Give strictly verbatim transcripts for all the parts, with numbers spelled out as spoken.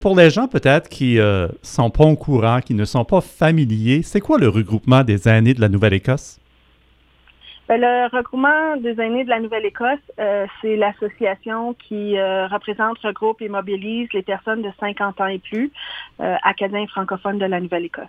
Pour les gens peut-être qui ne sont pas au courant, qui ne sont pas familiers, c'est quoi le regroupement des aînés de la Nouvelle-Écosse? Bien, le regroupement des aînés de la Nouvelle-Écosse, euh, c'est l'association qui euh, représente, regroupe et mobilise les personnes de cinquante ans et plus, euh, acadiens et francophones de la Nouvelle-Écosse.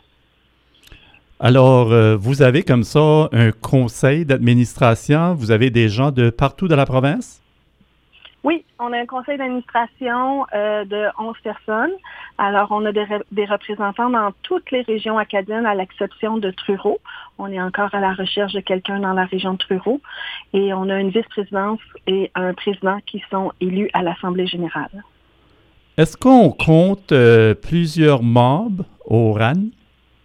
Alors, euh, vous avez comme ça un conseil d'administration, vous avez des gens de partout dans la province? Oui, on a un conseil d'administration euh, de onze personnes. Alors, on a des, re- des représentants dans toutes les régions acadiennes, à l'exception de Truro. On est encore à la recherche de quelqu'un dans la région de Truro. Et on a une vice-présidence et un président qui sont élus à l'Assemblée générale. Est-ce qu'on compte euh, plusieurs membres au R A N?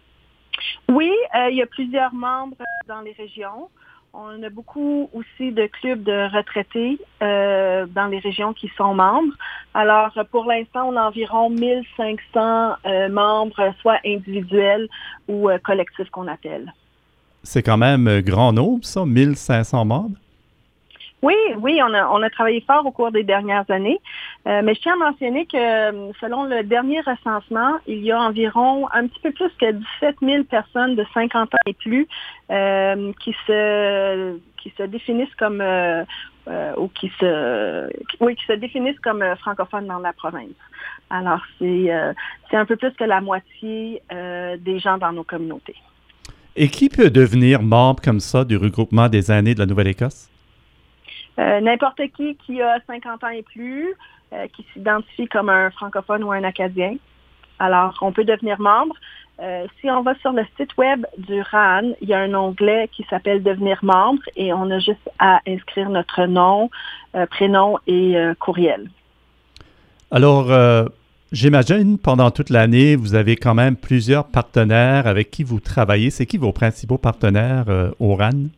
Oui, euh, il y a plusieurs membres dans les régions. On a beaucoup aussi de clubs de retraités euh, dans les régions qui sont membres. Alors, pour l'instant, on a environ mille cinq cents euh, membres, soit individuels ou euh, collectifs qu'on appelle. C'est quand même un grand nombre, ça, mille cinq cents membres? Oui, oui, on a, on a travaillé fort au cours des dernières années. Euh, mais je tiens à mentionner que selon le dernier recensement, il y a environ un petit peu plus que dix-sept mille personnes de cinquante ans et plus euh, qui se qui se définissent comme euh, euh, ou qui se oui, qui se définissent comme euh, francophones dans la province. Alors, c'est euh, c'est un peu plus que la moitié euh, des gens dans nos communautés. Et qui peut devenir membre comme ça du regroupement des aînés de la Nouvelle-Écosse? Euh, n'importe qui qui a cinquante ans et plus, euh, qui s'identifie comme un francophone ou un acadien. Alors, on peut devenir membre. Euh, si on va sur le site web du R A N, il y a un onglet qui s'appelle Devenir membre et on a juste à inscrire notre nom, euh, prénom et euh, courriel. Alors, euh, j'imagine, pendant toute l'année, vous avez quand même plusieurs partenaires avec qui vous travaillez. C'est qui vos principaux partenaires euh, au R A N?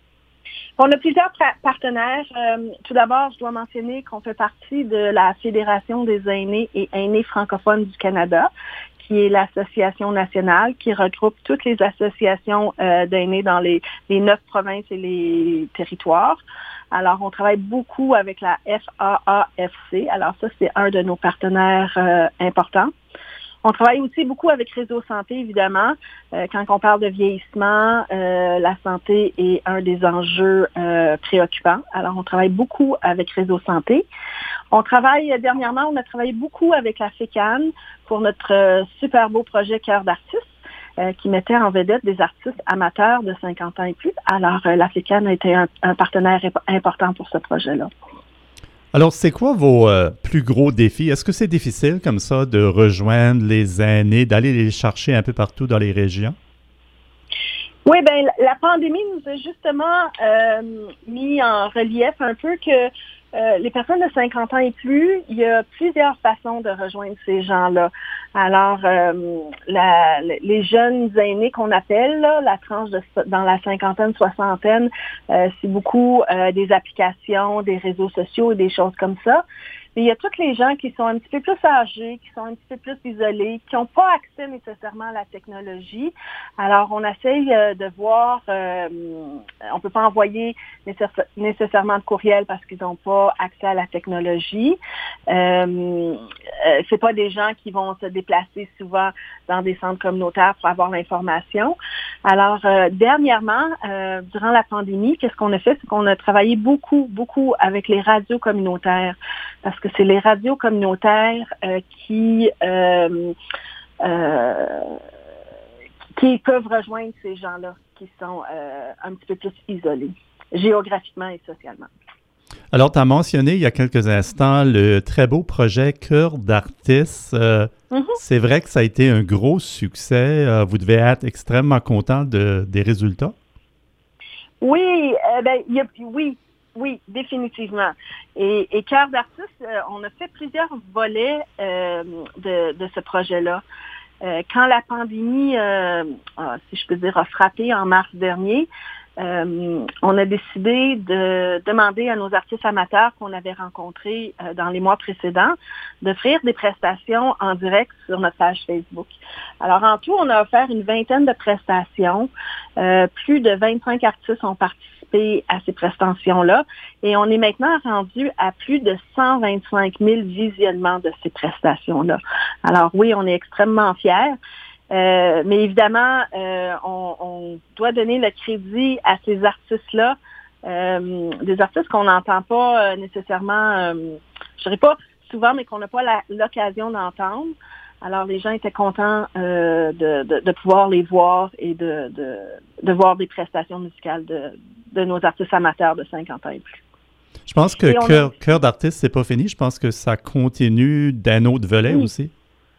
On a plusieurs pra- partenaires. Euh, tout d'abord, je dois mentionner qu'on fait partie de la Fédération des aînés et aînés francophones du Canada, qui est l'association nationale qui regroupe toutes les associations euh, d'aînés dans les, les neuf provinces et les territoires. Alors, on travaille beaucoup avec la F A A F C. Alors, ça, c'est un de nos partenaires euh, importants. On travaille aussi beaucoup avec Réseau Santé, évidemment. Euh, quand on parle de vieillissement, euh, la santé est un des enjeux euh, préoccupants. Alors, on travaille beaucoup avec Réseau Santé. On travaille, dernièrement, on a travaillé beaucoup avec la F E C A N pour notre euh, super beau projet Cœur d'artiste, euh, qui mettait en vedette des artistes amateurs de cinquante ans et plus. Alors, euh, la F E C A N a été un, un partenaire important pour ce projet-là. Alors, c'est quoi vos euh, plus gros défis? Est-ce que c'est difficile comme ça de rejoindre les aînés, d'aller les chercher un peu partout dans les régions? Oui, bien, la pandémie nous a justement euh, mis en relief un peu que euh, les personnes de cinquante ans et plus, il y a plusieurs façons de rejoindre ces gens-là. Alors, euh, la, les jeunes aînés qu'on appelle, là, la tranche de, dans la cinquantaine, soixantaine, euh, c'est beaucoup euh, des applications, des réseaux sociaux et des choses comme ça. Mais il y a tous les gens qui sont un petit peu plus âgés, qui sont un petit peu plus isolés, qui n'ont pas accès nécessairement à la technologie. Alors, on essaye euh, de voir, euh, on ne peut pas envoyer nécess- nécessairement de courriel parce qu'ils n'ont pas accès à la technologie. Euh, euh, c'est pas des gens qui vont se déplacer souvent dans des centres communautaires pour avoir l'information. Alors, euh, dernièrement, euh, durant la pandémie, qu'est-ce qu'on a fait? C'est qu'on a travaillé beaucoup, beaucoup avec les radios communautaires. Parce que c'est les radios communautaires euh, qui, euh, euh, qui peuvent rejoindre ces gens-là qui sont euh, un petit peu plus isolés, géographiquement et socialement. Alors, tu as mentionné il y a quelques instants le très beau projet Cœur d'artiste. Euh, mm-hmm. C'est vrai que ça a été un gros succès. Euh, vous devez être extrêmement content de, des résultats. Oui, euh, ben, y a, oui. Oui, définitivement. Et, et Cœur d'artiste, euh, on a fait plusieurs volets euh, de, de ce projet-là. Euh, quand la pandémie, euh, si je peux dire, a frappé en mars dernier, euh, on a décidé de demander à nos artistes amateurs qu'on avait rencontrés euh, dans les mois précédents d'offrir des prestations en direct sur notre page Facebook. Alors, en tout, on a offert une vingtaine de prestations. Euh, plus de vingt-cinq artistes ont participé. participer à ces prestations-là. Et on est maintenant rendu à plus de cent vingt-cinq mille visionnements de ces prestations-là. Alors oui, on est extrêmement fiers. Euh, mais évidemment, euh, on, on doit donner le crédit à ces artistes-là, euh, des artistes qu'on n'entend pas euh, nécessairement, euh, je dirais pas souvent, mais qu'on n'a pas la, l'occasion d'entendre. Alors, les gens étaient contents euh, de, de, de pouvoir les voir et de, de, de voir des prestations musicales de, de nos artistes amateurs de cinquante ans et plus. Je pense que Cœur, Cœur d'artiste, c'est pas fini. Je pense que ça continue d'un autre volet oui. aussi.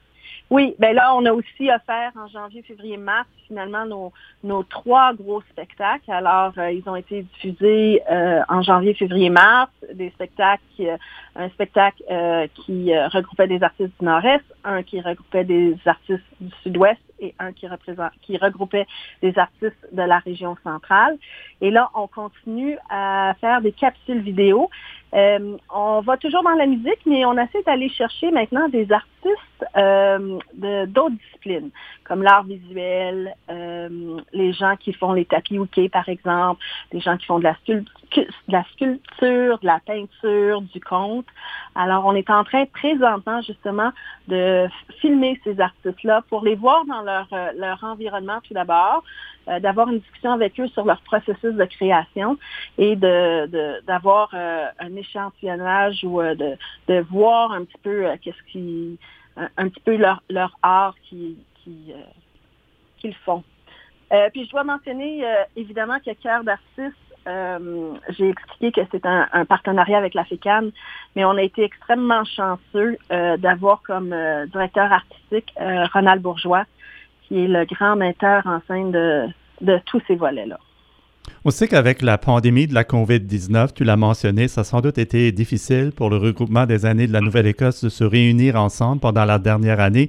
Oui, bien là, on a aussi offert en janvier, février, mars, finalement, nos, nos trois gros spectacles. Alors, euh, ils ont été diffusés euh, en janvier, février, mars, des spectacles, euh, un spectacle euh, qui euh, regroupait des artistes du Nord-Est, un qui regroupait des artistes du Sud-Ouest et un qui, représente, qui regroupait des artistes de la région centrale. Et là, on continue à faire des capsules vidéo. Euh, on va toujours dans la musique, mais on essaie d'aller chercher maintenant des artistes euh, de, d'autres disciplines, comme l'art visuel, euh, les gens qui font les tapis hookés, par exemple, les gens qui font de la, sculpt- de la sculpture, de la peinture, du conte. Alors, on est en train présentement, justement, de filmer ces artistes-là pour les voir dans leur, leur environnement tout d'abord, euh, d'avoir une discussion avec eux sur leur processus de création et de, de d'avoir euh, un échantillonnage ou euh, de, de voir un petit peu euh, qu'est-ce qui un, un petit peu leur, leur art qui, qui, euh, qu'ils font. Euh, puis je dois mentionner euh, évidemment que Cœur d'artiste, euh, j'ai expliqué que c'est un, un partenariat avec la FECAN, mais on a été extrêmement chanceux euh, d'avoir comme euh, directeur artistique euh, Ronald Bourgeois, qui est le grand metteur en scène de, de tous ces volets-là. On sait qu'avec la pandémie de la covid dix-neuf, tu l'as mentionné, ça a sans doute été difficile pour le regroupement des aînés de la Nouvelle-Écosse de se réunir ensemble pendant la dernière année.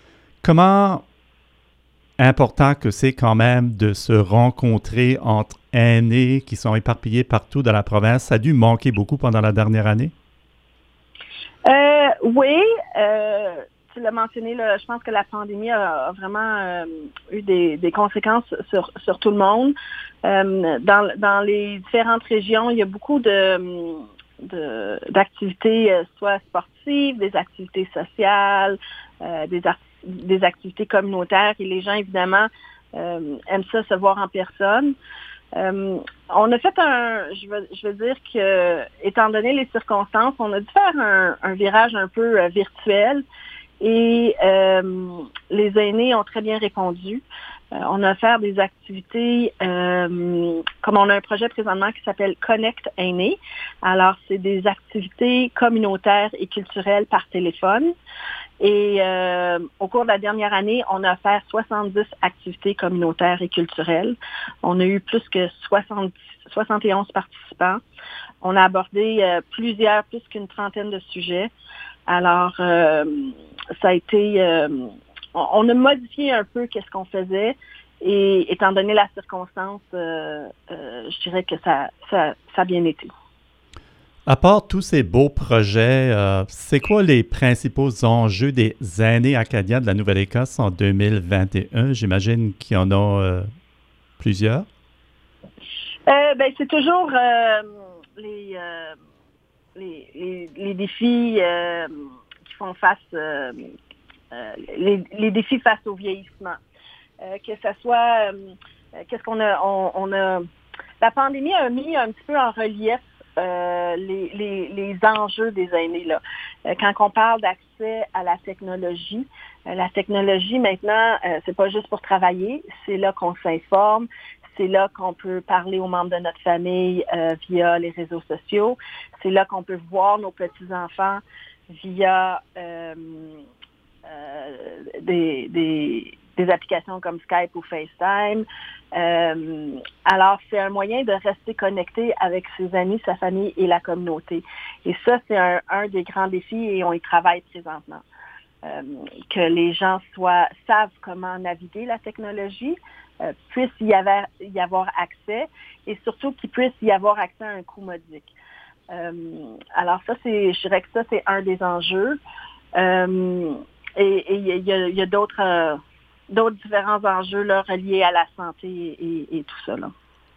Comment important que c'est quand même de se rencontrer entre aînés qui sont éparpillés partout dans la province? Ça a dû manquer beaucoup pendant la dernière année? Euh, oui. Euh, tu l'as mentionné, là, je pense que la pandémie a, a vraiment euh, eu des, des conséquences sur, sur tout le monde. Euh, dans, dans les différentes régions, il y a beaucoup de, de, d'activités, euh, soit sportives, des activités sociales, euh, des, des activités communautaires. Et les gens, évidemment, euh, aiment ça, se voir en personne. Euh, on a fait un, je veux, je veux dire que, étant donné les circonstances, on a dû faire un, un virage un peu euh, virtuel et euh, les aînés ont très bien répondu. Euh, on a fait des activités, euh, comme on a un projet présentement qui s'appelle Connect Aînés. Alors, c'est des activités communautaires et culturelles par téléphone. Et euh, au cours de la dernière année, on a fait soixante-dix activités communautaires et culturelles. On a eu plus que soixante, soixante et onze participants. On a abordé euh, plusieurs, plus qu'une trentaine de sujets. Alors, euh, ça a été... Euh, on, on a modifié un peu qu'est-ce qu'on faisait. Et étant donné la circonstance, euh, euh, je dirais que ça, ça, ça a bien été. À part tous ces beaux projets, euh, c'est quoi les principaux enjeux des aînés acadiens de la Nouvelle-Écosse en deux mille vingt et un? J'imagine qu'il y en a euh, plusieurs. Euh, ben, c'est toujours euh, les, euh, les, les, les défis euh, qui font face, euh, euh, les, les défis face au vieillissement. Euh, que ce soit, euh, qu'est-ce qu'on a, on, on a, la pandémie a mis un petit peu en relief Euh, les, les, les enjeux des aînés là. Euh, quand on parle d'accès à la technologie, euh, la technologie maintenant, euh, c'est pas juste pour travailler, c'est là qu'on s'informe, c'est là qu'on peut parler aux membres de notre famille euh, via les réseaux sociaux, c'est là qu'on peut voir nos petits-enfants via euh, euh, des, des des applications comme Skype ou FaceTime. Euh, alors, c'est un moyen de rester connecté avec ses amis, sa famille et la communauté. Et ça, c'est un, un des grands défis et on y travaille présentement. Euh, que les gens soient, savent comment naviguer la technologie, euh, puissent y avoir, y avoir accès et surtout qu'ils puissent y avoir accès à un coût modique. Euh, alors ça, c'est, je dirais que ça, c'est un des enjeux. Euh, et il y a, y a d'autres... Euh, d'autres différents enjeux là, reliés à la santé et, et tout ça. Là.